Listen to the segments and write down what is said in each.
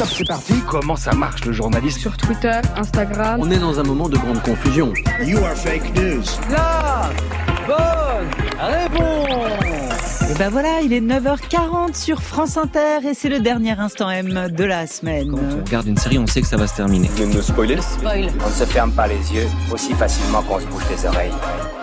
Top, c'est parti. Comment ça marche le journalisme? Sur Twitter, Instagram. On est dans un moment de grande confusion. You are fake news. La bonne réponse. Et ben voilà, il est 9h40 sur France Inter et c'est le dernier instant M de la semaine. Quand on regarde une série, on sait que ça va se terminer. Vous venez de me spoiler. Spoil. On ne se ferme pas les yeux aussi facilement qu'on se bouche les oreilles.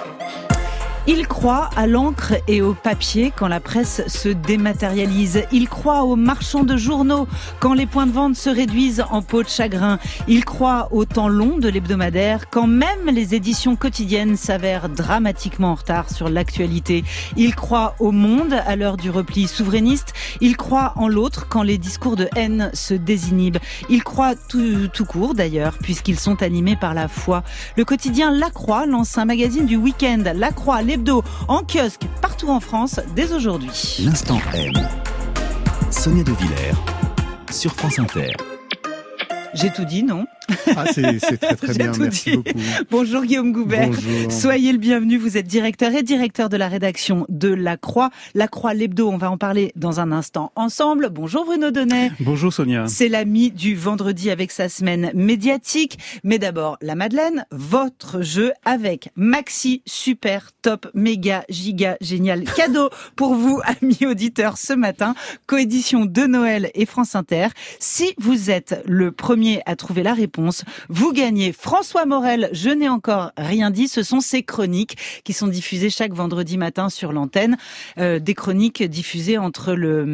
Il croit à l'encre et au papier quand la presse se dématérialise. Il croit aux marchands de journaux quand les points de vente se réduisent en peau de chagrin. Il croit au temps long de l'hebdomadaire quand même les éditions quotidiennes s'avèrent dramatiquement en retard sur l'actualité. Il croit au monde à l'heure du repli souverainiste. Il croit en l'autre quand les discours de haine se désinhibent. Il croit tout court d'ailleurs puisqu'ils sont animés par la foi. Le quotidien La Croix lance un magazine du week-end. La Croix, l'hebdo, en kiosque, partout en France, dès aujourd'hui. L'instant M. Sonia De Villers, sur France Inter. J'ai tout dit, non? Ah, c'est très très bien, merci beaucoup. Bonjour Guillaume Goubert. Bonjour. Soyez le bienvenu, vous êtes directeur de la rédaction de La Croix. La Croix, l'hebdo, on va en parler dans un instant ensemble. Bonjour Bruno Donnet. Bonjour Sonia. C'est l'ami du vendredi avec sa semaine médiatique. Mais d'abord, la Madeleine, votre jeu avec Maxi, super, top, méga, giga, génial. Cadeau pour vous, amis auditeurs, ce matin. Coédition de Noël et France Inter. Si vous êtes le premier à trouver la réponse, vous gagnez François Morel, je n'ai encore rien dit, ce sont ses chroniques qui sont diffusées chaque vendredi matin sur l'antenne, des chroniques diffusées entre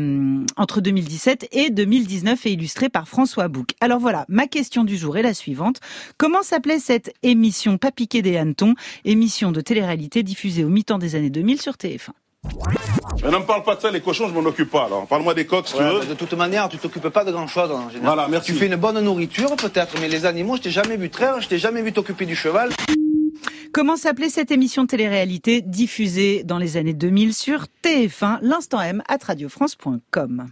2017 et 2019 et illustrées par François Bouc. Alors voilà, ma question du jour est la suivante. Comment s'appelait cette émission Pas piqué des hannetons, émission de télé-réalité diffusée au mi-temps des années 2000 sur TF1? Mais ne me parle pas de ça, les cochons, je m'en occupe pas. Alors, parle-moi des coqs, si tu veux. De toute manière, tu t'occupes pas de grand-chose en général. Voilà, merci. Tu fais une bonne nourriture, peut-être, mais les animaux, je t'ai jamais vu traire, je t'ai jamais vu t'occuper du cheval. Comment s'appelait cette émission de télé-réalité diffusée dans les années 2000 sur TF1, l'instant M, @radiofrance.com.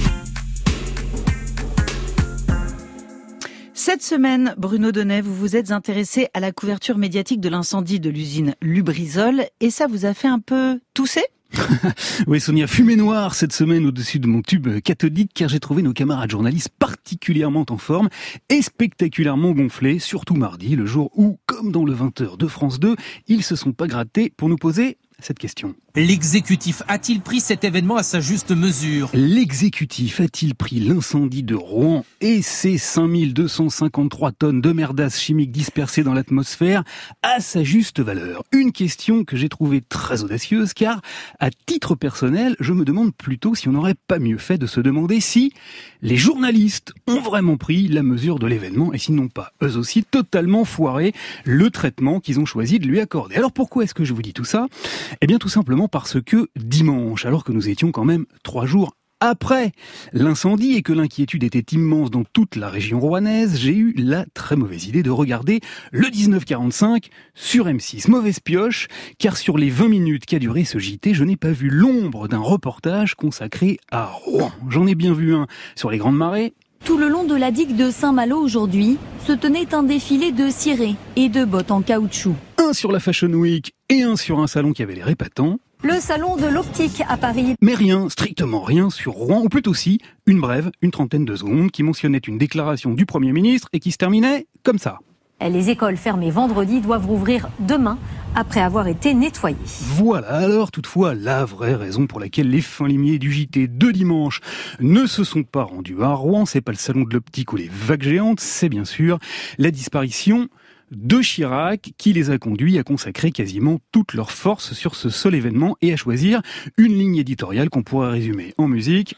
Cette semaine, Bruno Donnet, vous vous êtes intéressé à la couverture médiatique de l'incendie de l'usine Lubrizol et ça vous a fait un peu tousser ? Oui Sonia, fumée noire cette semaine au-dessus de mon tube cathodique car j'ai trouvé nos camarades journalistes particulièrement en forme et spectaculairement gonflés, surtout mardi, le jour où, comme dans le 20h de France 2, ils se sont pas grattés pour nous poser cette question. L'exécutif a-t-il pris cet événement à sa juste mesure ? L'exécutif a-t-il pris l'incendie de Rouen et ses 5253 tonnes de merdasse chimique dispersées dans l'atmosphère à sa juste valeur? Une question que j'ai trouvée très audacieuse car, à titre personnel, je me demande plutôt si on n'aurait pas mieux fait de se demander si les journalistes ont vraiment pris la mesure de l'événement et s'ils n'ont pas, eux aussi, totalement foiré le traitement qu'ils ont choisi de lui accorder. Alors pourquoi est-ce que je vous dis tout ça ? Eh bien tout simplement parce que dimanche, alors que nous étions quand même 3 jours après l'incendie et que l'inquiétude était immense dans toute la région rouennaise, j'ai eu la très mauvaise idée de regarder le 1945 sur M6. Mauvaise pioche, car sur les 20 minutes qu'a duré ce JT, je n'ai pas vu l'ombre d'un reportage consacré à Rouen. J'en ai bien vu un sur les Grandes Marées. Tout le long de la digue de Saint-Malo aujourd'hui, se tenait un défilé de cirés et de bottes en caoutchouc. Un sur la Fashion Week et un sur un salon qui avait l'air épatant. Le salon de l'optique à Paris. Mais rien, strictement rien sur Rouen, ou plutôt si, une brève, une trentaine de secondes, qui mentionnait une déclaration du Premier ministre et qui se terminait comme ça. Les écoles fermées vendredi doivent rouvrir demain après avoir été nettoyées. Voilà alors toutefois la vraie raison pour laquelle les fins limiers du JT de dimanche ne se sont pas rendus à Rouen. C'est pas le salon de l'optique ou les vagues géantes, c'est bien sûr la disparition de Chirac qui les a conduits à consacrer quasiment toute leur force sur ce seul événement et à choisir une ligne éditoriale qu'on pourrait résumer en musique.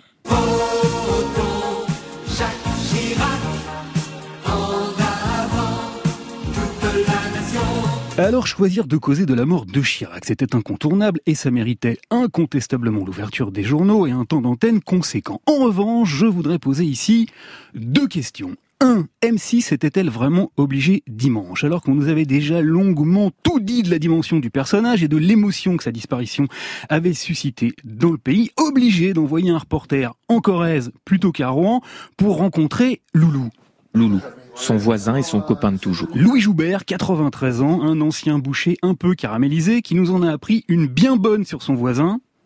Alors choisir de causer de la mort de Chirac, c'était incontournable et ça méritait incontestablement l'ouverture des journaux et un temps d'antenne conséquent. En revanche, je voudrais poser ici 2 questions. 1. M6 était-elle vraiment obligée dimanche, alors qu'on nous avait déjà longuement tout dit de la dimension du personnage et de l'émotion que sa disparition avait suscité dans le pays, obligée d'envoyer un reporter en Corrèze plutôt qu'à Rouen pour rencontrer Loulou. Loulou, son voisin et son copain de toujours. Louis Joubert, 93 ans, un ancien boucher un peu caramélisé qui nous en a appris une bien bonne sur son voisin.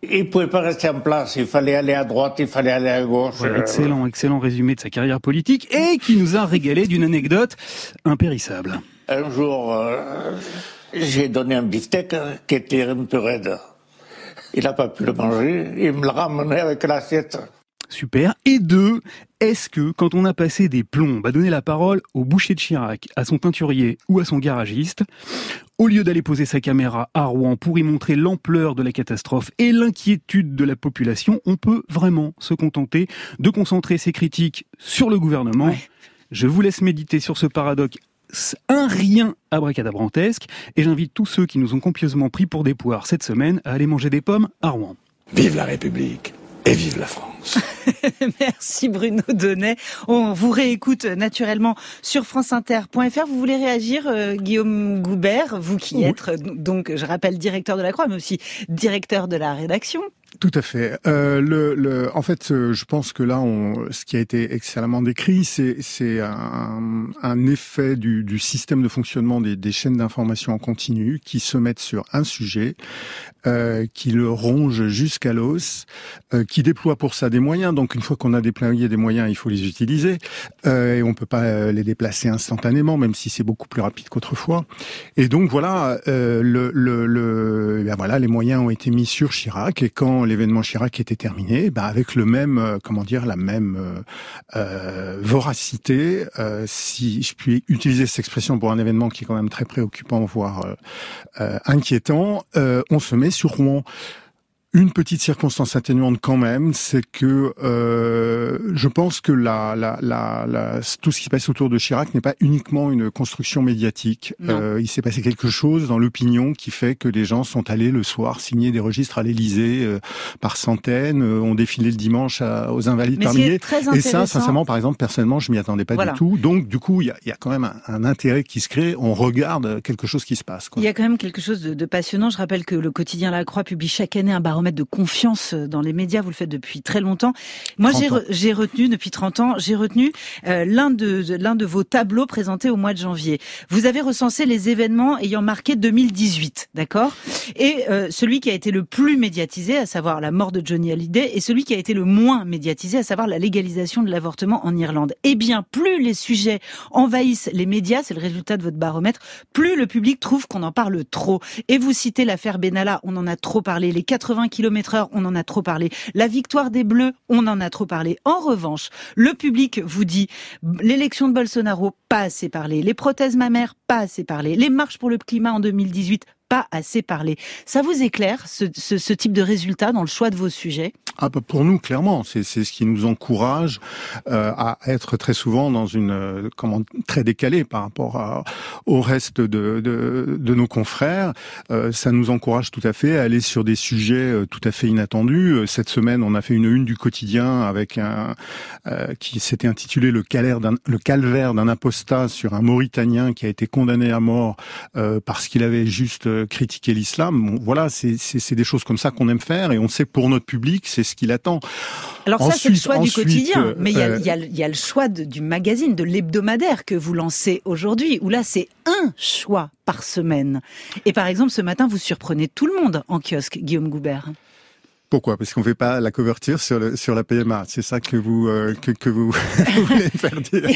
Il ne pouvait pas rester en place, il fallait aller à droite, il fallait aller à gauche. Voilà, excellent résumé de sa carrière politique et qui nous a régalé d'une anecdote impérissable. Un jour, j'ai donné un beefsteak qui était un peu raide. Il n'a pas pu le manger, il me l'a ramené avec l'assiette. Super. Et 2, est-ce que, quand on a passé des plombs à donner la parole au boucher de Chirac, à son teinturier ou à son garagiste, au lieu d'aller poser sa caméra à Rouen pour y montrer l'ampleur de la catastrophe et l'inquiétude de la population, on peut vraiment se contenter de concentrer ses critiques sur le gouvernement? Je vous laisse méditer sur ce paradoxe un rien abracadabrantesque et j'invite tous ceux qui nous ont copieusement pris pour des poires cette semaine à aller manger des pommes à Rouen. Vive la République et vive la France. Merci Bruno Donnet. On vous réécoute naturellement sur franceinter.fr. Vous voulez réagir, Guillaume Goubert, vous qui êtes donc, je rappelle, directeur de la Croix, mais aussi directeur de la rédaction. Tout à fait. En fait, je pense que là, ce qui a été excellemment décrit, c'est un effet du système de fonctionnement des chaînes d'information en continu qui se mettent sur un sujet, qui le ronge jusqu'à l'os, qui déploie pour ça des moyens. Donc, une fois qu'on a déployé des moyens, il faut les utiliser. Et on peut pas les déplacer instantanément, même si c'est beaucoup plus rapide qu'autrefois. Et donc, voilà, voilà, les moyens ont été mis sur Chirac. Et quand l'événement Chirac était terminé, avec le même, la même voracité, si je puis utiliser cette expression pour un événement qui est quand même très préoccupant, voire inquiétant, on se met sur Rouen. Une petite circonstance atténuante quand même, c'est que je pense que tout ce qui se passe autour de Chirac n'est pas uniquement une construction médiatique. Il s'est passé quelque chose dans l'opinion qui fait que les gens sont allés le soir signer des registres à l'Élysée par centaines, ont défilé le dimanche aux Invalides par milliers. Et ça, sincèrement, par exemple, personnellement, je m'y attendais pas du tout. Donc, du coup, il y a quand même un intérêt qui se crée. On regarde quelque chose qui se passe. Il y a quand même quelque chose de passionnant. Je rappelle que le quotidien La Croix publie chaque année un baromètre de confiance dans les médias. Vous le faites depuis très longtemps. Moi, j'ai retenu depuis 30 ans, l'un de vos tableaux présentés au mois de janvier. Vous avez recensé les événements ayant marqué 2018, d'accord? Et celui qui a été le plus médiatisé, à savoir la mort de Johnny Hallyday, et celui qui a été le moins médiatisé, à savoir la légalisation de l'avortement en Irlande. Eh bien, plus les sujets envahissent les médias, c'est le résultat de votre baromètre, plus le public trouve qu'on en parle trop. Et vous citez l'affaire Benalla, on en a trop parlé. Les 80 km/h, on en a trop parlé. La victoire des Bleus, on en a trop parlé. En revanche, le public vous dit l'élection de Bolsonaro, pas assez parlé. Les prothèses mammaires, pas assez parlé. Les marches pour le climat en 2018, pas assez parlé. Ça vous éclaire, ce type de résultat dans le choix de vos sujets? Pour nous, clairement, c'est ce qui nous encourage à être très souvent dans une très décalé par rapport au reste de nos confrères. Ça nous encourage tout à fait à aller sur des sujets tout à fait inattendus. Cette semaine, on a fait une du quotidien avec qui s'était intitulé le calvaire d'un apostat sur un Mauritanien qui a été condamné à mort parce qu'il avait juste critiqué l'islam. Bon, voilà, c'est des choses comme ça qu'on aime faire et on sait pour notre public, c'est ce qu'il attend. Alors ça, c'est le choix du quotidien, mais il y a le choix du magazine, de l'hebdomadaire que vous lancez aujourd'hui, où là, c'est un choix par semaine. Et par exemple, ce matin, vous surprenez tout le monde en kiosque, Guillaume Goubert. Pourquoi? Parce qu'on fait pas la couverture sur la PMA. C'est ça que vous voulez faire dire.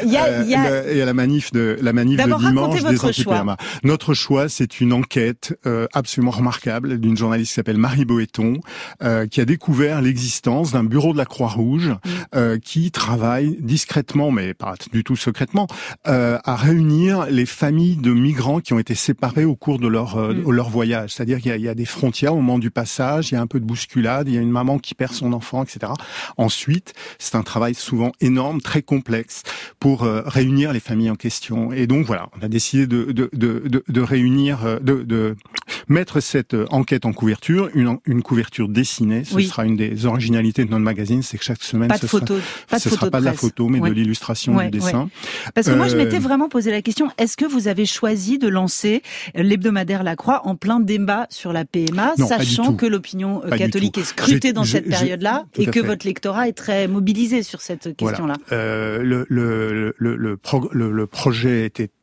Et à la manif de dimanche des anti-PMA. Notre choix, c'est une enquête absolument remarquable d'une journaliste qui s'appelle Marie Boéton, qui a découvert l'existence d'un bureau de la Croix-Rouge qui travaille discrètement, mais pas du tout secrètement, à réunir les familles de migrants qui ont été séparés au cours de leur voyage. C'est-à-dire qu'il y a des frontières au moment du passage, il y a un peu de bousculade, il y a une maman qui perd son enfant, etc. Ensuite, c'est un travail souvent énorme, très complexe, pour réunir les familles en question. Et donc voilà, on a décidé de réunir, de mettre cette enquête en couverture, une couverture dessinée. Ce sera une des originalités de notre magazine, c'est que chaque semaine, ce sera pas de la photo, mais de l'illustration, du dessin. Parce que moi, je m'étais vraiment posé la question, est-ce que vous avez choisi de lancer l'hebdomadaire La Croix en plein débat sur la PMA, sachant que l'opinion catholique est scrutée dans cette période-là et que votre lectorat est très mobilisé sur cette question-là? Le projet était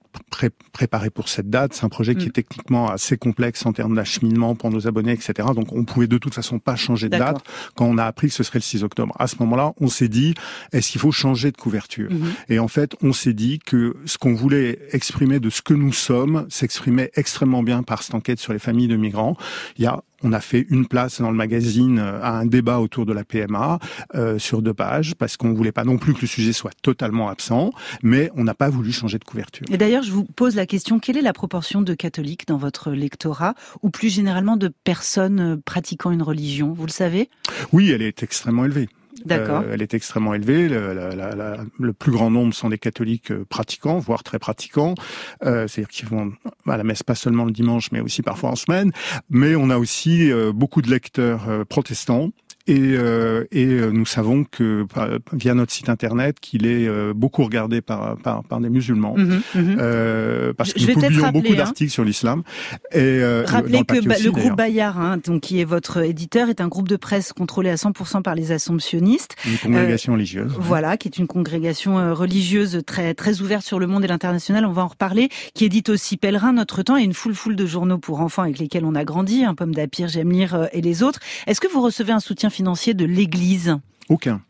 préparé pour cette date. C'est un projet qui est techniquement assez complexe en termes d'acheminement pour nos abonnés, etc. Donc on pouvait de toute façon pas changer de date quand on a appris que ce serait le 6 octobre. À ce moment-là, on s'est dit, est-ce qu'il faut changer de couverture? Et en fait, on s'est dit que ce qu'on voulait exprimer de ce que nous sommes s'exprimait extrêmement bien par cette enquête sur les familles de migrants. On a fait une place dans le magazine à un débat autour de la PMA sur 2 pages, parce qu'on voulait pas non plus que le sujet soit totalement absent, mais on n'a pas voulu changer de couverture. Et d'ailleurs, je vous pose la question, quelle est la proportion de catholiques dans votre lectorat, ou plus généralement de personnes pratiquant une religion? Vous le savez? Oui, elle est extrêmement élevée. D'accord. Elle est extrêmement élevée. Le plus grand nombre sont des catholiques pratiquants, voire très pratiquants. C'est-à-dire qu'ils vont à la messe pas seulement le dimanche, mais aussi parfois en semaine. Mais on a aussi beaucoup de lecteurs protestants. Et nous savons que via notre site internet qu'il est beaucoup regardé par des musulmans, parce que nous publions beaucoup d'articles sur l'islam. Et rappelez que aussi, le groupe Bayard, donc qui est votre éditeur, est un groupe de presse contrôlé à 100% par les Assomptionnistes. Une congrégation religieuse. Voilà, qui est une congrégation religieuse très très ouverte sur le monde et l'international. On va en reparler. Qui édite aussi Pèlerin, Notre Temps et une foule de journaux pour enfants avec lesquels on a grandi, Pomme d'Apir, J'aime lire et les autres. Est-ce que vous recevez un soutien financier de l'Église? Aucun.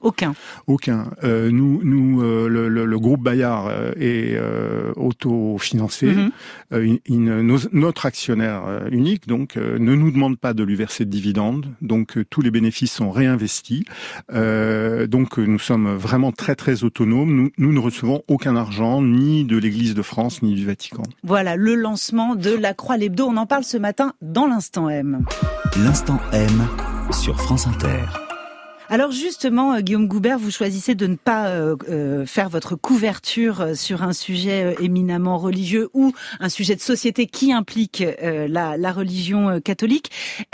Le groupe Bayard est autofinancé. Notre actionnaire unique, donc, ne nous demande pas de lui verser de dividendes. Donc, tous les bénéfices sont réinvestis. Donc, nous sommes vraiment très, très autonomes. Nous ne recevons aucun argent, ni de l'Église de France, ni du Vatican. Voilà, le lancement de la Croix l'Hebdo. On en parle ce matin dans l'Instant M. L'Instant M sur France Inter. Alors justement, Guillaume Goubert, vous choisissez de ne pas faire votre couverture sur un sujet éminemment religieux ou un sujet de société qui implique la religion catholique.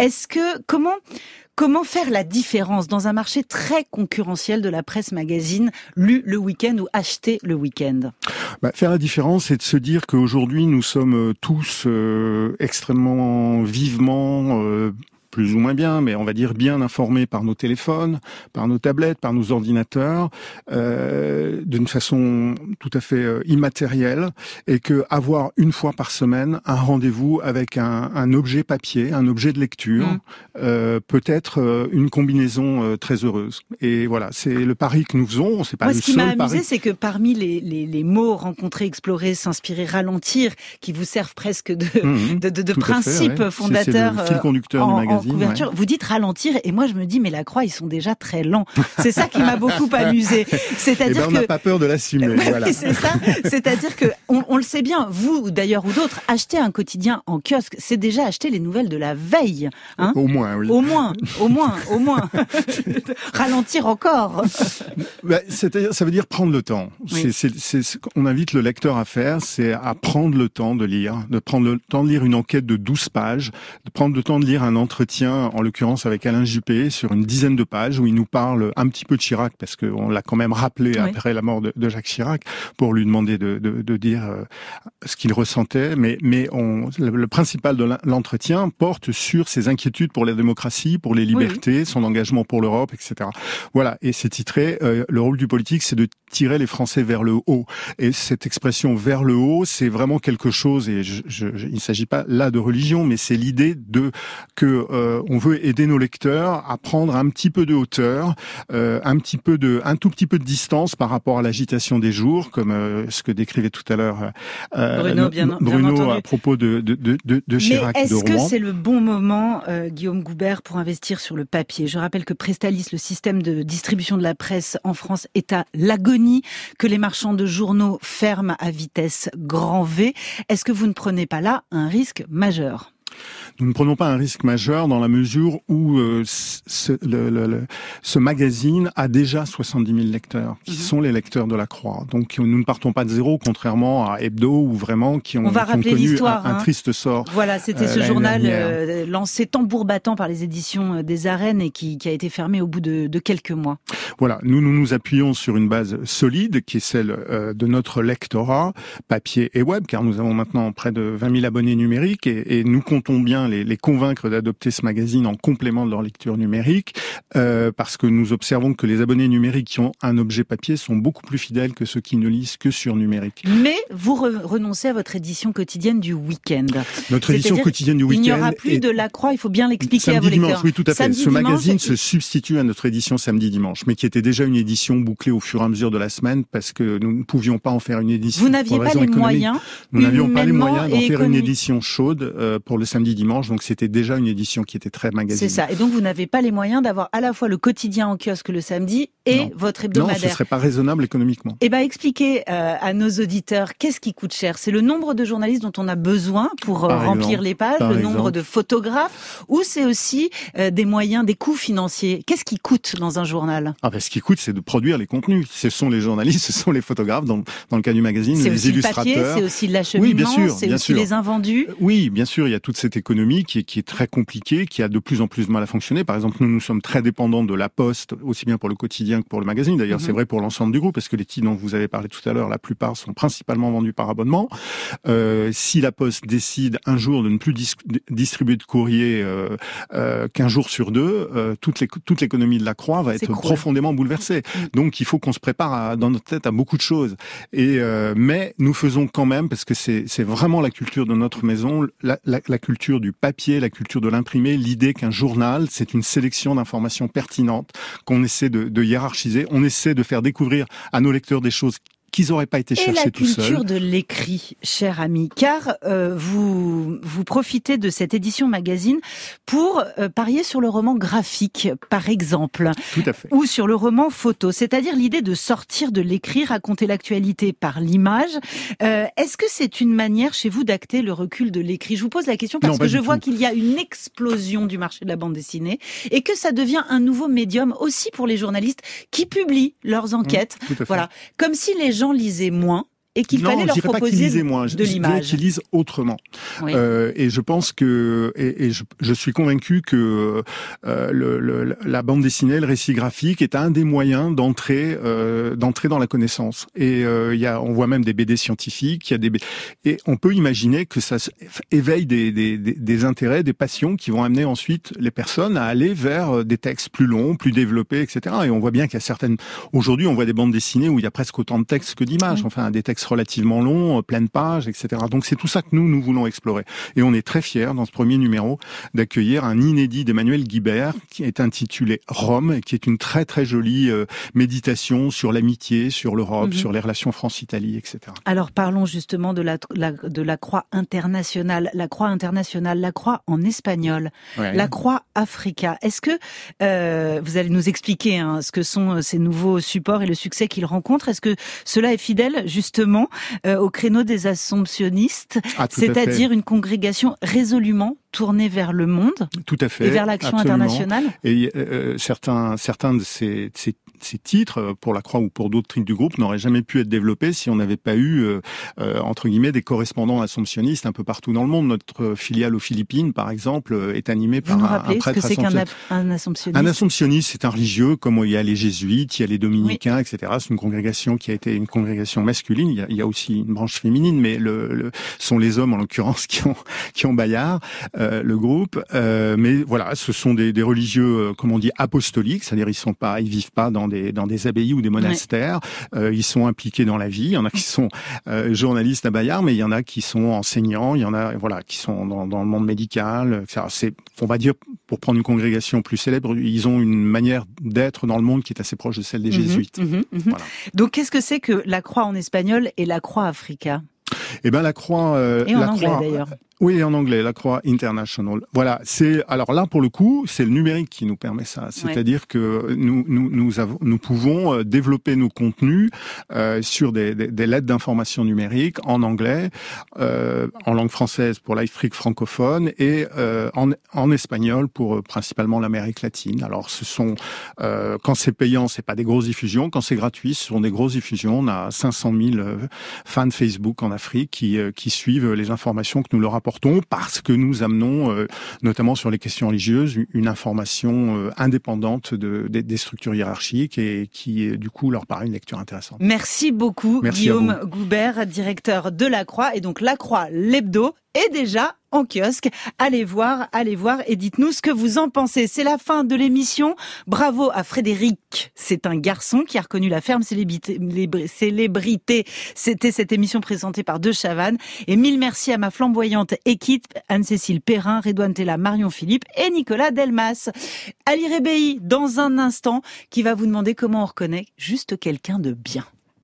Comment faire la différence dans un marché très concurrentiel de la presse magazine, lu le week-end ou acheté le week-end? Faire la différence, c'est de se dire qu'aujourd'hui, nous sommes tous extrêmement vivement plus ou moins bien, mais on va dire bien informés par nos téléphones, par nos tablettes, par nos ordinateurs, d'une façon tout à fait immatérielle, et que avoir une fois par semaine un rendez-vous avec un objet papier, un objet de lecture, peut être une combinaison très heureuse. Et voilà, c'est le pari que nous faisons. C'est pas le seul pari. Ce qui m'a amusé, c'est que parmi les mots rencontrer, explorer, s'inspirer, ralentir, qui vous servent presque de principes fondateurs, c'est le fil conducteur du magazine. Couverture. Vous dites ralentir et moi je me dis mais la Croix ils sont déjà très lents. C'est ça qui m'a beaucoup amusé. C'est-à-dire on n'a pas peur de l'assumer. Voilà. C'est ça. C'est-à-dire que on le sait bien, vous d'ailleurs ou d'autres, acheter un quotidien en kiosque, c'est déjà acheter les nouvelles de la veille. Au moins, oui. Au moins. Ralentir encore. Ça veut dire prendre le temps. Oui. On invite le lecteur à faire, c'est à prendre le temps de lire, de prendre le temps de lire une enquête de 12 pages, de prendre le temps de lire un entretien, en l'occurrence avec Alain Juppé, sur une dizaine de pages où il nous parle un petit peu de Chirac, parce qu'on l'a quand même rappelé après la mort de Jacques Chirac, pour lui demander de dire ce qu'il ressentait. Mais le principal de l'entretien porte sur ses inquiétudes pour la démocratie, pour les libertés, son engagement pour l'Europe, etc. Voilà, et c'est titré le rôle du politique, c'est de tirer les Français vers le haut. Et cette expression vers le haut, c'est vraiment quelque chose, et il ne s'agit pas là de religion, mais c'est l'idée que on veut aider nos lecteurs à prendre un petit peu de hauteur, un tout petit peu de distance par rapport à l'agitation des jours, comme ce que décrivait tout à l'heure Bruno à propos de Chirac et de Rouen. Mais est-ce que c'est le bon moment, Guillaume Goubert, pour investir sur le papier? Je rappelle que Prestalis, le système de distribution de la presse en France, est à l'agonie, que les marchands de journaux ferment à vitesse grand V. Est-ce que vous ne prenez pas là un risque majeur? Nous ne prenons pas un risque majeur dans la mesure où ce magazine a déjà 70 000 lecteurs, qui sont les lecteurs de la Croix. Donc nous ne partons pas de zéro, contrairement à Hebdo, ou vraiment qui ont connu un triste sort. Voilà, c'était ce journal lancé tambour battant par les éditions des Arènes et qui a été fermé au bout de quelques mois. Voilà, nous appuyons sur une base solide, qui est celle de notre lectorat, papier et web, car nous avons maintenant près de 20 000 abonnés numériques, et nous comptons bien quotidiens, les convaincre d'adopter ce magazine en complément de leur lecture numérique, parce que nous observons que les abonnés numériques qui ont un objet papier sont beaucoup plus fidèles que ceux qui ne lisent que sur numérique. Mais vous renoncez à votre édition quotidienne du week-end. Notre édition quotidienne du week-end. Il n'y aura plus de La Croix, il faut bien l'expliquer à vos lecteurs. lecteurs. Oui, tout à fait. Ce magazine se substitue à notre édition samedi-dimanche, mais qui était déjà une édition bouclée au fur et à mesure de la semaine, parce que nous ne pouvions pas en faire une édition. Vous n'aviez pas les moyens. Nous n'avions pas les moyens d'en faire une édition chaude pour le samedi-dimanche, donc c'était déjà une édition qui était très magasinée. C'est ça. Et donc vous n'avez pas les moyens d'avoir à la fois le quotidien en kiosque le samedi et votre hebdomadaire. Non, ce serait pas raisonnable économiquement. Eh ben, expliquez à nos auditeurs qu'est-ce qui coûte cher. C'est le nombre de journalistes dont on a besoin pour remplir les pages, le nombre de photographes, ou c'est aussi des moyens, des coûts financiers. Qu'est-ce qui coûte dans un journal ? Ce qui coûte, c'est de produire les contenus. Ce sont les journalistes, ce sont les photographes, dans le cas du magazine, les illustrateurs. C'est aussi le papier, c'est aussi l'acheminement, oui, bien sûr, c'est aussi les invendus. Oui, bien sûr, il y a toute cette économie qui est très compliquée, qui a de plus en plus de mal à fonctionner. Par exemple, nous sommes très dépendants de la Poste, aussi bien pour le quotidien que pour le magazine. D'ailleurs, c'est vrai pour l'ensemble du groupe, parce que les titres dont vous avez parlé tout à l'heure, la plupart sont principalement vendus par abonnement. Si la Poste décide un jour de ne plus distribuer de courrier qu'un jour sur deux, toute l'économie de la Croix va être profondément bouleversée. Donc, il faut qu'on se prépare dans notre tête à beaucoup de choses. Mais nous faisons quand même, parce que c'est vraiment la culture de notre maison, la culture du papier, la culture de l'imprimé, l'idée qu'un journal, c'est une sélection d'informations pertinentes qu'on essaie de hiérarchiser, on essaie de faire découvrir à nos lecteurs des choses qu'ils n'auraient pas été chercher tout seuls. Et la culture de l'écrit, cher ami, car vous profitez de cette édition magazine pour parier sur le roman graphique, par exemple. Tout à fait. Ou sur le roman photo, c'est-à-dire l'idée de sortir de l'écrit, raconter l'actualité par l'image. Est-ce que c'est une manière chez vous d'acter le recul de l'écrit ? Je vous pose la question parce que je vois qu'il y a une explosion du marché de la bande dessinée et que ça devient un nouveau médium aussi pour les journalistes qui publient leurs enquêtes. Voilà, comme si les gens lisaient moins et qu'il fallait leur proposer de l'image. Qu'ils lisent autrement. Oui. Et je pense que, je suis convaincu que la bande dessinée, le récit graphique est un des moyens d'entrer dans la connaissance. Et on voit même des BD scientifiques, et on peut imaginer que ça éveille des intérêts, des passions qui vont amener ensuite les personnes à aller vers des textes plus longs, plus développés, etc. Et on voit bien qu'il y a aujourd'hui, on voit des bandes dessinées où il y a presque autant de textes que d'images. Enfin, des textes relativement longs, pleines pages, etc. Donc c'est tout ça que nous voulons explorer. Et on est très fiers, dans ce premier numéro, d'accueillir un inédit d'Emmanuel Guibert, qui est intitulé Rome, qui est une très très jolie méditation sur l'amitié, sur l'Europe, sur les relations France-Italie, etc. Alors parlons justement de la croix internationale. La croix internationale, la croix en espagnol, la croix Africa. Est-ce que, vous allez nous expliquer ce que sont ces nouveaux supports et le succès qu'ils rencontrent, est-ce que cela est fidèle justement au créneau des assomptionnistes, c'est-à-dire une congrégation résolument tournée vers le monde, tout à fait, et vers l'action internationale. Et certains de ces titres, pour la Croix ou pour d'autres titres du groupe, n'auraient jamais pu être développés si on n'avait pas eu, entre guillemets, des correspondants assomptionnistes un peu partout dans le monde. Notre filiale aux Philippines, par exemple, est animée par un prêtre assomptionniste. Vous nous rappelez ce que c'est qu'un assomptionniste ? Un assomptionniste, c'est un religieux, comme il y a les jésuites, il y a les dominicains, etc. C'est une congrégation qui a été une congrégation masculine. Il y a aussi une branche féminine, mais sont les hommes, en l'occurrence, qui ont Bayard, le groupe. Mais voilà, ce sont des religieux, comme on dit, apostoliques, c'est-à-dire ils vivent pas dans des abbayes ou des monastères. Ils sont impliqués dans la vie. Il y en a qui sont journalistes à Bayard, mais il y en a qui sont enseignants. Il y en a, qui sont dans le monde médical. C'est, on va dire, pour prendre une congrégation plus célèbre, ils ont une manière d'être dans le monde qui est assez proche de celle des jésuites. Voilà. Donc, qu'est-ce que c'est que la croix en espagnol et la croix Africa ? Eh ben la croix. Et en anglais d'ailleurs. Oui, en anglais, la croix international. Voilà, alors là pour le coup, c'est le numérique qui nous permet ça. C'est-à-dire que nous pouvons développer nos contenus sur des lettres d'information numérique en anglais, en langue française pour l'Afrique francophone et en espagnol pour principalement l'Amérique latine. Alors quand c'est payant, c'est pas des grosses diffusions. Quand c'est gratuit, ce sont des grosses diffusions. On a 500 000 fans Facebook en Afrique qui suivent les informations que nous leur apportons parce que nous amenons, notamment sur les questions religieuses, une information indépendante des structures hiérarchiques et qui, du coup, leur paraît une lecture intéressante. Merci beaucoup, Guillaume Goubert, directeur de La Croix. Et donc, La Croix, l'hebdo, est déjà en kiosque. Allez voir et dites-nous ce que vous en pensez. C'est la fin de l'émission. Bravo à Frédéric. C'est un garçon qui a reconnu la ferme célébrité. C'était cette émission présentée par De Chavannes. Et mille merci à ma flamboyante équipe, Anne-Cécile Perrin, Redouane Tella, Marion Philippe et Nicolas Delmas. Ali Rebéi, dans un instant, qui va vous demander comment on reconnaît juste quelqu'un de bien.